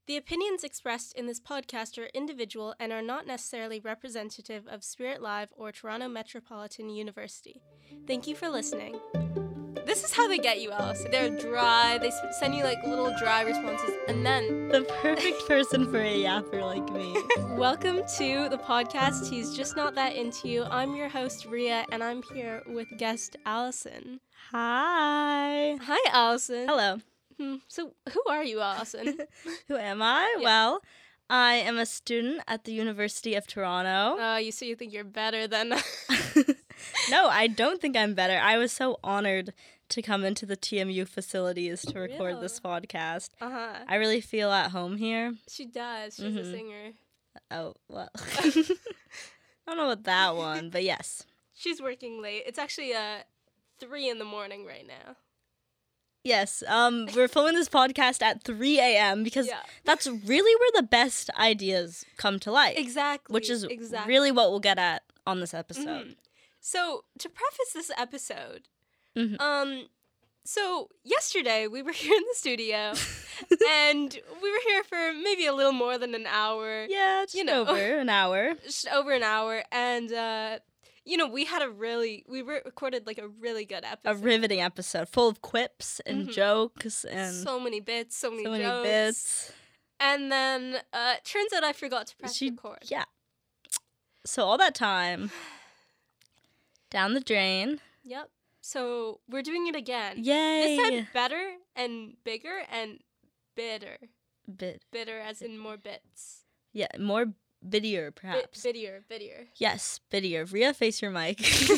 The opinions expressed in this podcast are individual and are not necessarily representative of Spirit Live or Toronto Metropolitan University. Thank you for listening. This is how they get you, Alice. They're dry. They send you like little dry responses, and then The perfect person for a yapper like me. welcome to the podcast. He's just not that into you. I'm your host Ria, and I'm here with guest Allison. Hi. Hi, Allison. Hello. So, who are you, Allison? Who am I? Yeah. Well, I am a student at the University of Toronto. You think you're better than... No, I don't think I'm better. I was so honored to come into the TMU facilities to record this podcast. Uh-huh. I really feel at home here. She does. She's a singer. Oh, well. I don't know about that one, but yes. She's working late. It's actually 3 a.m. right now. Yes, we're filming this podcast at 3 a.m. because that's really where the best ideas come to light. Exactly. Which is really what we'll get at on this episode. Mm-hmm. So, to preface this episode, Mm-hmm. so yesterday we were here in the studio, and we were here for maybe a little more than an hour. Yeah, just over an hour. Just over an hour, and we recorded like a really good episode. A riveting episode full of quips and jokes and so many bits, so many many jokes. bits. And then turns out I forgot to press record. Yeah. So all that time down the drain. Yep. So we're doing it again. Yay. This time better and bigger and bitter. Bit. Bitter as in more bits. Yeah, more bittier perhaps. Bittier. Yes, bittier. Ria, face your mic.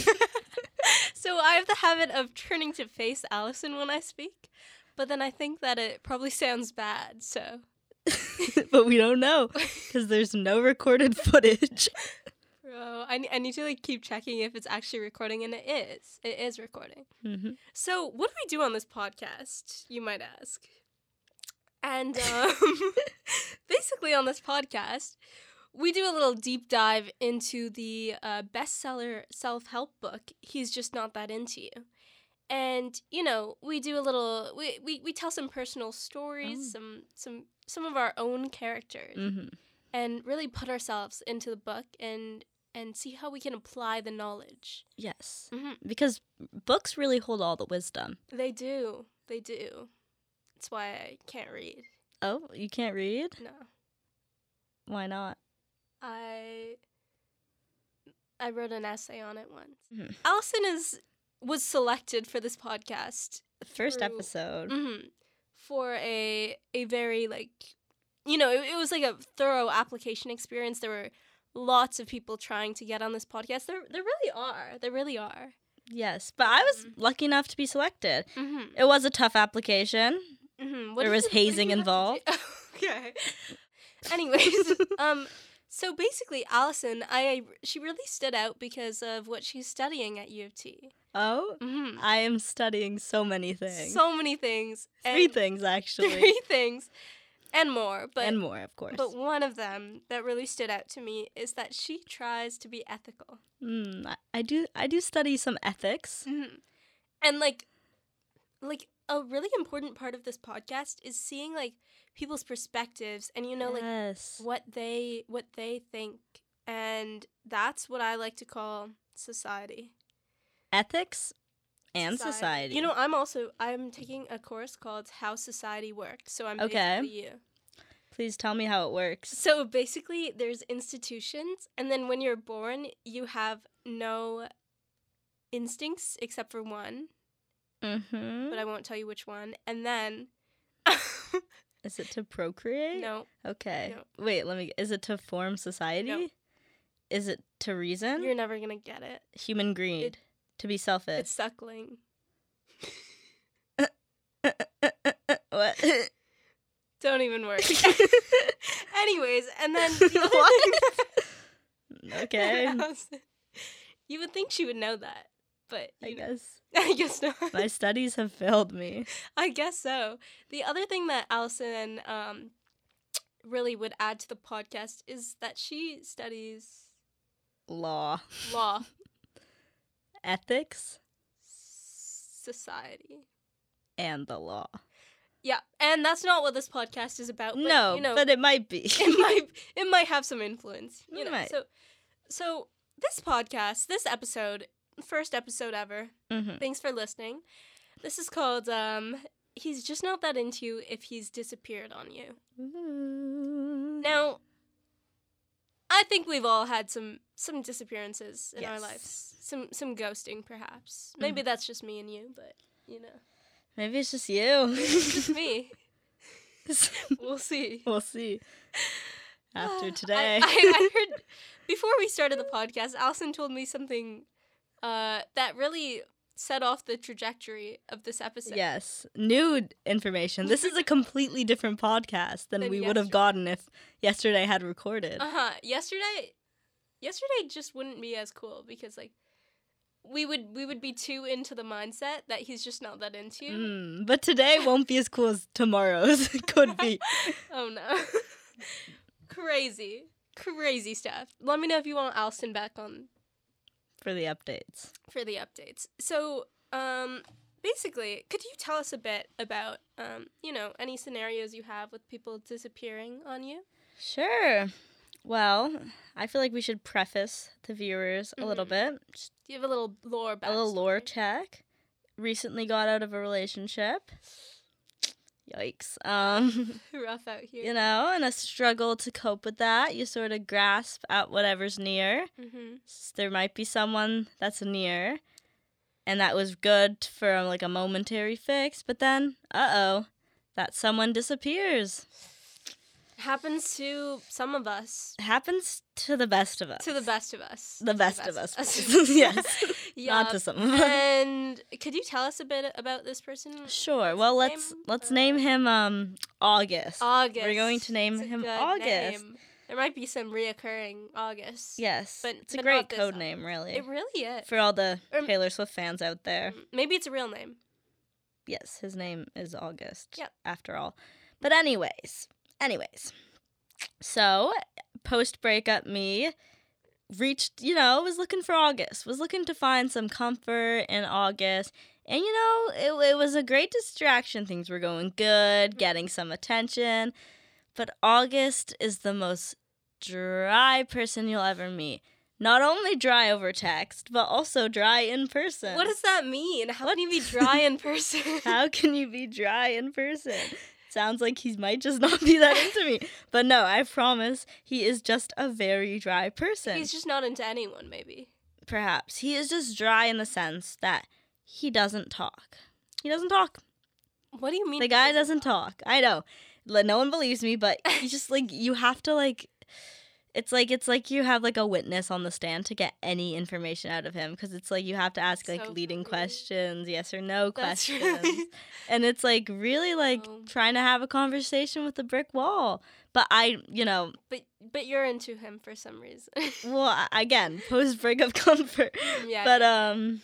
So I have the habit of turning to face Allison when I speak, but then I think that it probably sounds bad, so. But we don't know because there's no recorded footage. Bro, I need to like keep checking if it's actually recording, and it is. It is recording. Mm-hmm. So what do we do on this podcast, you might ask? And basically on this podcast, we do a little deep dive into the bestseller self-help book, He's Just Not That Into You. And, we do a little, we tell some personal stories, some of our own characters, and really put ourselves into the book and see how we can apply the knowledge. Yes, because books really hold all the wisdom. They do. That's why I can't read. Oh, you can't read? No. Why not? I wrote an essay on it once. Mm-hmm. Allison was selected for this podcast. First episode. For a very, it was like a thorough application experience. There were lots of people trying to get on this podcast. There really are. Yes, but I was lucky enough to be selected. It was a tough application. There was hazing involved. Okay. Anyways, so basically, Allison, she really stood out because of what she's studying at U of T. Oh? I am studying so many things. So many things. 3 things, actually. 3 things. And more. And more, of course. But one of them that really stood out to me is that she tries to be ethical. I do study some ethics. And like a really important part of this podcast is seeing like people's perspectives and yes. like what they think, and that's what I like to call society. Ethics and society. I'm taking a course called How Society Works, so I'm Okay. basically you. Please tell me how it works. So basically there's institutions, and then when you're born you have no instincts except for one. But I won't tell you which one. And then is it to procreate? No. Okay. No. Wait, is it to form society? No. Is it to reason? You're never gonna get it. Human greed. To be selfish. It's suckling. What? Don't even worry. Anyways, and then the other thing Okay. you would think she would know that, but I guess not. My studies have failed me. I guess so. The other thing that Allison really would add to the podcast is that she studies Law. Ethics. Society. And the law. Yeah, and that's not what this podcast is about. But, no, you know, but it might be. it might have some influence. You know, might. So this podcast, this episode, first episode ever. Mm-hmm. Thanks for listening. This is called "He's Just Not That Into You If He's Disappeared on You." Now, I think we've all had some disappearances in our lives. Some ghosting, perhaps. Maybe that's just me and you, but you know. Maybe it's just you. Maybe it's just me. We'll see. We'll see. After today. I heard, before we started the podcast, Allison told me something that really set off the trajectory of this episode. Yes. New information. This is a completely different podcast than we would have gotten if yesterday had recorded. Yesterday just wouldn't be as cool because, like, we would be too into the mindset that he's just not that into you. But today won't be as cool as tomorrow's could be. Oh no. Crazy stuff. Let me know if you want Allison back on for the updates. So, basically, could you tell us a bit about any scenarios you have with people disappearing on you? Sure. Well, I feel like we should preface the viewers a little bit. Just give a little lore backstory. A little lore check. Recently got out of a relationship. Yikes. Rough out here. You know, and a struggle to cope with that. You sort of grasp at whatever's near. Mm-hmm. There might be someone that's near, and that was good for like a momentary fix, but then, that someone disappears. Happens to some of us. Happens to the best of us. The best of us. Yes. Yeah. Not to some of us. And could you tell us a bit about this person? Sure. Well, let's name him August. August. We're going to name him August. Name. There might be some reoccurring August. Yes. But it's a great code name, really. It really is. For all the Taylor Swift fans out there. Maybe it's a real name. Yes, his name is August. Yep. After all. But anyways, so post-breakup me reached, was looking for August, was looking to find some comfort in August. And, it was a great distraction. Things were going good, getting some attention. But August is the most dry person you'll ever meet. Not only dry over text, but also dry in person. What does that mean? How can you be dry in person? How can you be dry in person? Sounds like he might just not be that into me. But no, I promise he is just a very dry person. He's just not into anyone, maybe. Perhaps. He is just dry in the sense that he doesn't talk. He doesn't talk. What do you mean? The guy doesn't talk. I know. No one believes me, but you just, you have to, it's like you have, a witness on the stand to get any information out of him. Because it's, you have to ask, leading questions, yes or no questions. Really... And it's, really, trying to have a conversation with a brick wall. But But you're into him for some reason. Well, again, post-breakup comfort. Yeah. But,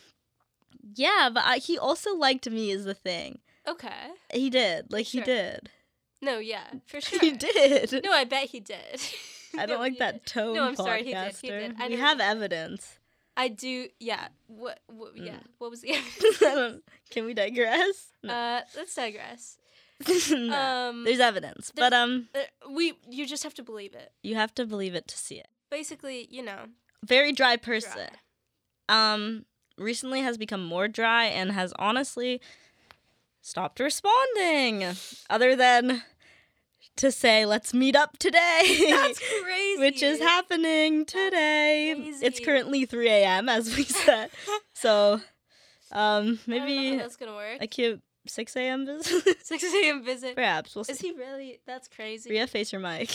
but he also liked me is the thing. Okay. He did. He did. No, yeah, for sure. He did. No, I bet he did. I don't like that tone. No, I'm sorry, he did. We have evidence. I do, yeah. What yeah. What was the evidence? Can we digress? No. Let's digress. No, there's evidence, but you just have to believe it. You have to believe it to see it. Basically, very dry person. Recently has become more dry and has honestly stopped responding. Other than to say, let's meet up today. That's crazy. Which is happening today. It's currently 3 a.m. as we said. So, maybe I don't know how that's gonna work. A cute 6 a.m. visit. 6 a.m. visit. Perhaps. We'll see. Is he really? That's crazy. Rhea, face your mic.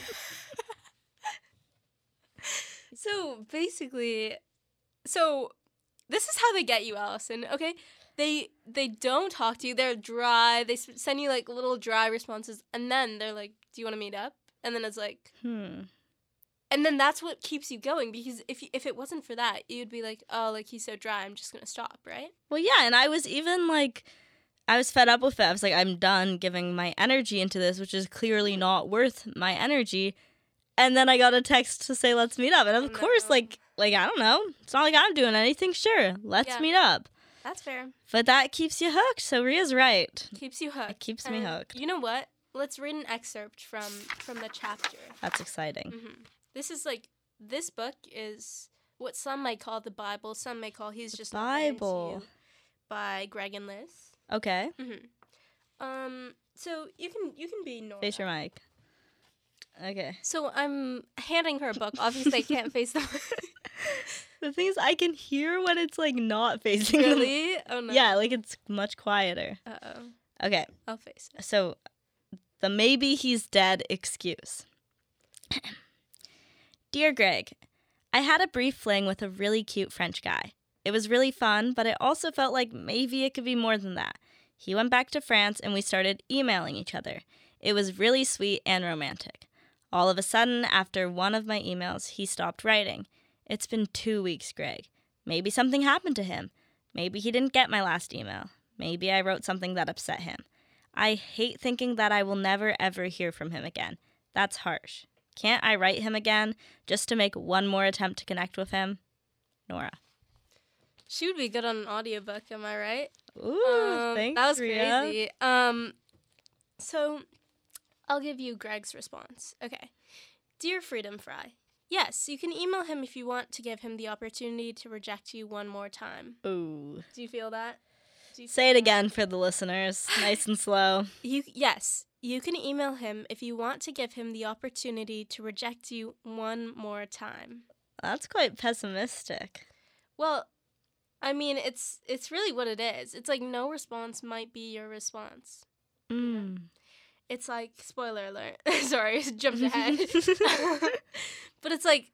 So, basically, this is how they get you, Allison, okay? They don't talk to you. They're dry. They send you, little dry responses, and then they're like, do you want to meet up? And then it's like... And then that's what keeps you going, because if it wasn't for that, you'd be like, oh, he's so dry, I'm just going to stop, right? Well, yeah, and I was even, I was fed up with it. I was like, I'm done giving my energy into this, which is clearly not worth my energy. And then I got a text to say, let's meet up. And of course, I don't know. It's not like I'm doing anything. Sure, let's meet up. That's fair. But that keeps you hooked, so Ria's right. Keeps you hooked. It keeps me hooked. You know what? Let's read an excerpt from the chapter. That's exciting. Mm-hmm. This book is what some might call the Bible, some may call He's Just Not Into You by Greg and Liz. Okay. Mm-hmm. So you can be Nora. Face your mic. Okay. So I'm handing her a book. Obviously, I can't face the mic. The thing is, I can hear when it's, like, not facing them. Really? Oh, no. Yeah, like, it's much quieter. Uh-oh. Okay. I'll face it. So, the maybe he's dead excuse. Dear Greg, I had a brief fling with a really cute French guy. It was really fun, but it also felt like maybe it could be more than that. He went back to France and we started emailing each other. It was really sweet and romantic. All of a sudden, after one of my emails, he stopped writing. It's been 2 weeks, Greg. Maybe something happened to him. Maybe he didn't get my last email. Maybe I wrote something that upset him. I hate thinking that I will never ever hear from him again. That's harsh. Can't I write him again just to make one more attempt to connect with him? Nora. She would be good on an audiobook, am I right? Ooh, thanks, that was Ria. crazy. So I'll give you Greg's response. Okay. Dear Freedom Fry, yes, you can email him if you want to give him the opportunity to reject you one more time. Ooh. Do you feel that? Say it again for the listeners. Nice and slow. Yes, you can email him if you want to give him the opportunity to reject you one more time. That's quite pessimistic. Well, I mean, it's really what it is. It's like no response might be your response. It's like, spoiler alert. Sorry, jumped ahead. But it's like,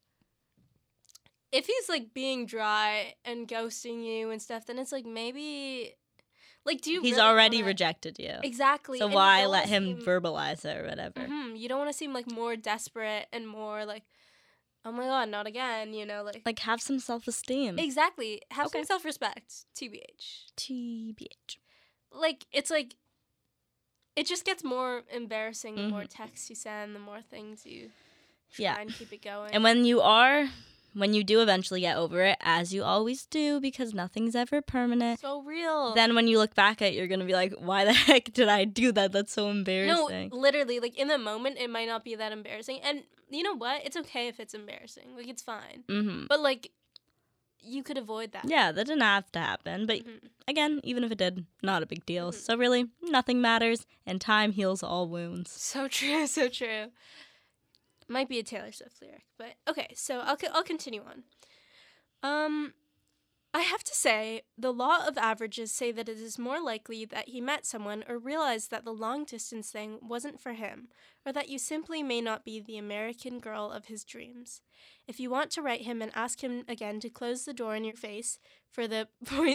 if he's like being dry and ghosting you and stuff, then it's like maybe, like, do you? He's really already wanna... rejected you. Exactly. So and why let him verbalize it or whatever? Mm-hmm. You don't want to seem like more desperate and more like, oh my god, not again. You know, like have some self-esteem. Exactly. Have some self-respect. TBH. Like it's like. It just gets more embarrassing the more texts you send, the more things you try and keep it going. And when you do eventually get over it, as you always do, because nothing's ever permanent. So real. Then when you look back at it, you're going to be like, why the heck did I do that? That's so embarrassing. No, literally, like in the moment, it might not be that embarrassing. And you know what? It's okay if it's embarrassing. Like, it's fine. Mm-hmm. But like, you could avoid that. Yeah, that didn't have to happen. But again, even if it did, not a big deal. So really, nothing matters, and time heals all wounds. So true, so true. Might be a Taylor Swift lyric, but okay. So I'll continue on. I have to say, the law of averages say that it is more likely that he met someone or realized that the long-distance thing wasn't for him, or that you simply may not be the American girl of his dreams. If you want to write him and ask him again to close the door in your face for the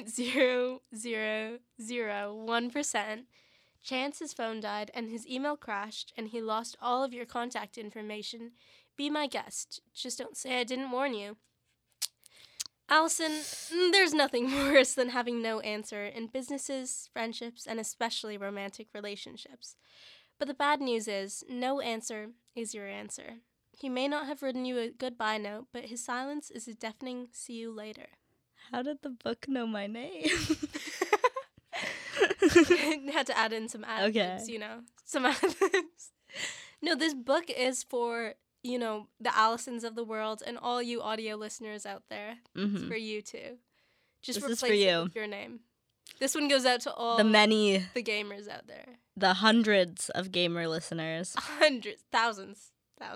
0.0001%, chance his phone died and his email crashed and he lost all of your contact information, be my guest. Just don't say I didn't warn you. Allison, there's nothing worse than having no answer in businesses, friendships, and especially romantic relationships. But the bad news is, no answer is your answer. He may not have written you a goodbye note, but his silence is a deafening see you later. How did the book know my name? Had to add in some ad-libs, you know. Some ad-libs. No, this book is for... you know, the Allisons of the world and all you audio listeners out there. It's for you too. Just this replace is for you. it with your name. This one goes out to all the gamers out there. The hundreds of gamer listeners. Hundreds, thousands.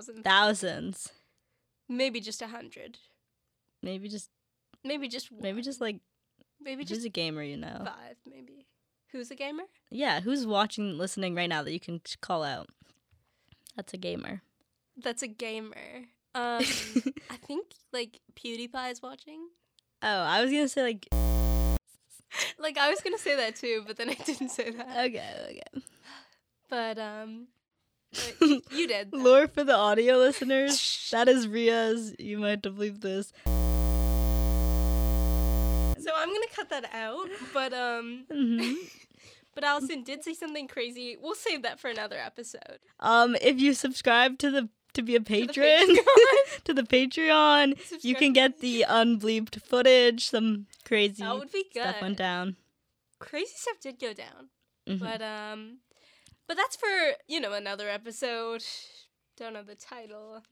Maybe just 100. Maybe just one. Who's a gamer, you know? 5, maybe. Who's a gamer? Yeah, who's listening right now that you can call out? That's a gamer. That's a gamer. I think, like, PewDiePie is watching. Oh, I was gonna say, like... Like, I was gonna say that, too, but then I didn't say that. Okay. But you did. Lore for the audio listeners. That is Ria's. You might have believed this. So I'm gonna cut that out, but But Allison did say something crazy. We'll save that for another episode. If you subscribe to be a patron to the Patreon, you can get the unbleeped footage, some Crazy That would be good. stuff went down. Crazy stuff did go down. Mhm. But that's for, another episode. Don't know the title.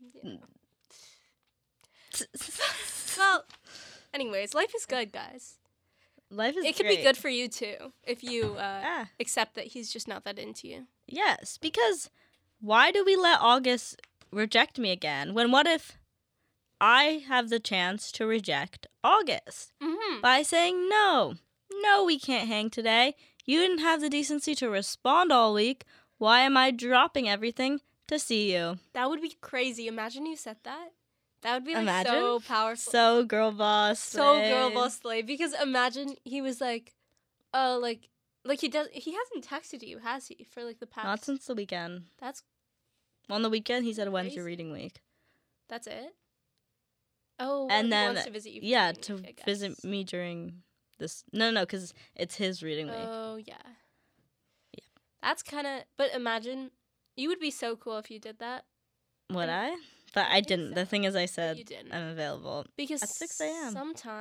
Well, anyways, life is good, guys. Life is It could great. be good for you too if you Ah, accept that he's just not that into you. yes, because why do we let August reject me again? When what if I have the chance to reject August Mm-hmm. by saying no, we can't hang today. You didn't have the decency to respond all week. Why am I dropping everything to see you? That would be crazy. Imagine you said that. That would be like Imagine. so powerful. So girl boss. So slay. girl boss slave. Because imagine he was like, like he hasn't texted you, has he? For like the past. Not since the weekend. That's On the weekend, he said Wednesday Crazy. reading week. That's it. Oh, And he then, wants to visit you. for yeah, reading to week, I guess. visit me during this. No, because it's his reading week. Oh yeah. Yeah. That's kind of. But imagine, you would be so cool if you did that. Would I- I? But I think didn't. so. The thing is, I But said you didn't. I'm available. Because At 6 a.m..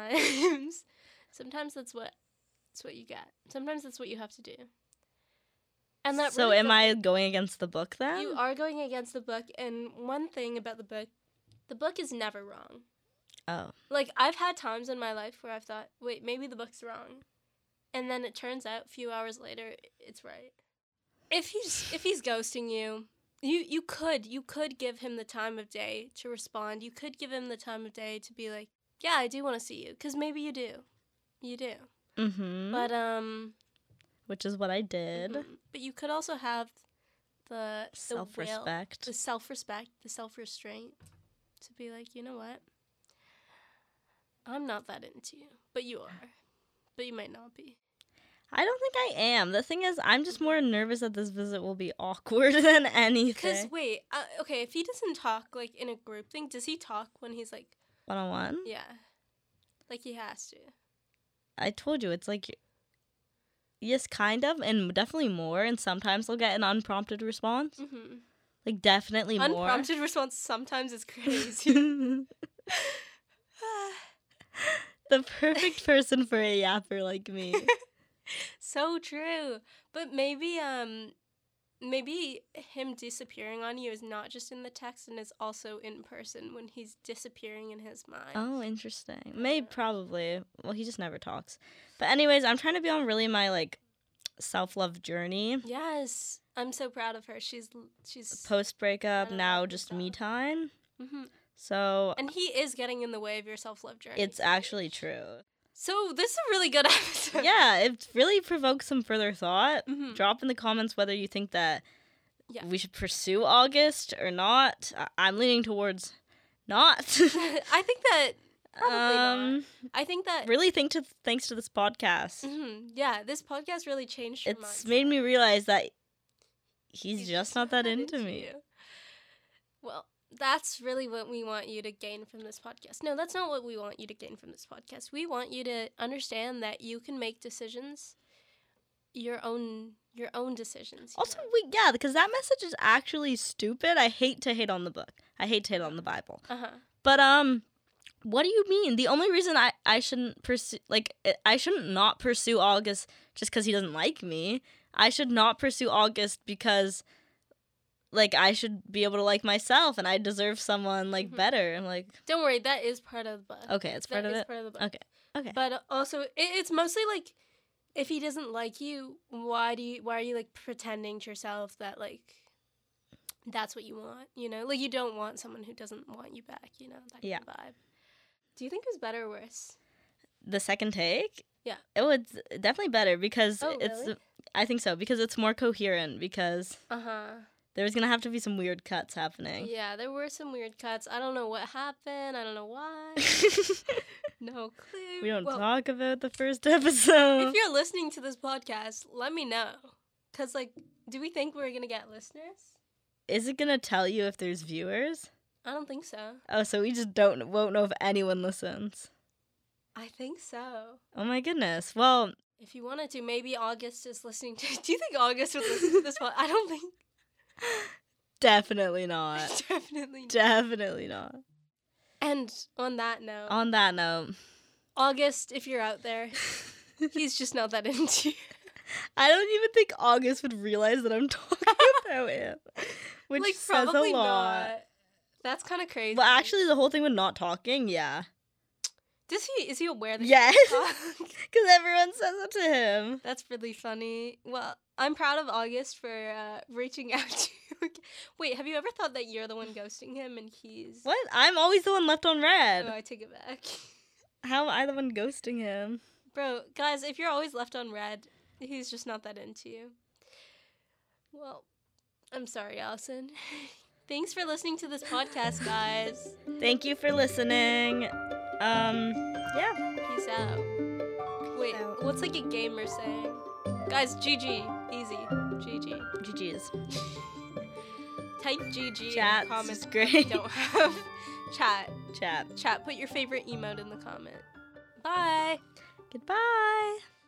sometimes that's what you get. Sometimes that's what you have to do. And that So really am I doesn't- going against the book then? You are going against the book, and one thing about the book is never wrong. Oh. Like, I've had times in my life where I've thought, wait, maybe the book's wrong. And then it turns out a few hours later, it's right. If he's ghosting you, you could give him the time of day to respond. You could give him the time of day to be like, yeah, I do want to see you. Because maybe you do. You do. Mm-hmm. But, Which is what I did. mhm. But you could also have the will, Self-respect. the self-respect, the self-restraint to be like, you know what? I'm not that into you, but you are. But you might not be. I don't think I am. The thing is, I'm just more nervous that this visit will be awkward than Because, anything. wait, okay, if he doesn't talk, like, in a group thing, does he talk when he's, like, One-on-one? yeah. Like, he has to. I told you, it's like, yes, kind of, and definitely more, and sometimes I'll get an unprompted response. Mm-hmm. Like, definitely more. Unprompted response sometimes is crazy. The perfect person for a yapper like me. So true. But maybe him disappearing on you is not just in the text and is also in person when he's disappearing in his mind. Oh, interesting. Maybe, probably. Well, he just never talks. But anyways, I'm trying to be on really my, like, self-love journey. Yes. I'm so proud of her. She's Post-breakup, I don't now know, just so. me time. hmm So, And he is getting in the way of your self-love journey. it's actually true. So this is a really good episode. Yeah, it really provokes some further thought. Mhm. Drop in the comments whether you think that Yeah. we should pursue August or not. I'm leaning towards not. I think that probably not. I think that Really thanks to this podcast. yeah, this podcast really changed your It's mindset. made me realize that he's He's just not that into me. you. Well, that's really what we want you to gain from this podcast. No, that's not what we want you to gain from this podcast. We want you to understand that you can make decisions, your own decisions. Also, because that message is actually stupid. I hate to hate on the book. I hate to hate on the Bible. But what do you mean? The only reason I shouldn't pursue, like, I shouldn't not pursue August just because he doesn't like me. I should not pursue August because, like, I should be able to like myself and I deserve someone, like, better. I'm like, Don't worry, that is part of the book. okay, it's part That of is it. part of the book. Okay. Okay. But also, it's mostly like, if he doesn't like you, why are you like pretending to yourself that like that's what you want? You know, like you don't want someone who doesn't want you back. You know, that kind of vibe. Do you think it was better or worse? The second take? Yeah. Oh, it's definitely better because Oh, it's. really? I think so because it's more coherent because Uh-huh. there's gonna have to be some weird cuts happening. Yeah, there were some weird cuts. I don't know what happened. I don't know why. No clue. We don't Well, talk about the first episode. If you're listening to this podcast, let me know. Cause like, do we think we're gonna get listeners? Is it gonna tell you if there's viewers? I don't think so. Oh, so we just won't know if anyone listens. I think so. Oh my goodness. Well, If you wanted to, maybe August is listening to. Do you think August would listen to this one? I don't think. definitely not. Definitely. Not. Definitely not. And on that note, On that note, August, if you're out there, he's just not that into you. I don't even think August would realize that I'm talking about him, which Like, says a probably lot. not. That's kind of crazy. Well, actually, the whole thing with not talking, yeah. Is he aware that Yes. he doesn't talk? Because everyone says it to him. That's really funny. Well, I'm proud of August for reaching out to you. Wait, have you ever thought that you're the one ghosting him and he's... What? I'm always the one left on red. Oh, I take it back. How am I the one ghosting him? Bro, guys, if you're always left on red, he's just not that into you. Well, I'm sorry, Allison. Thanks for listening to this podcast, guys. Thank you for listening. Yeah. Peace out. Wait, what's like a gamer saying? Guys, GG. Easy. GG. GG's. Type GG Chat. in the comments. This is great. If you don't have chat. Chat. Put your favorite emote in the comment. Bye. Goodbye.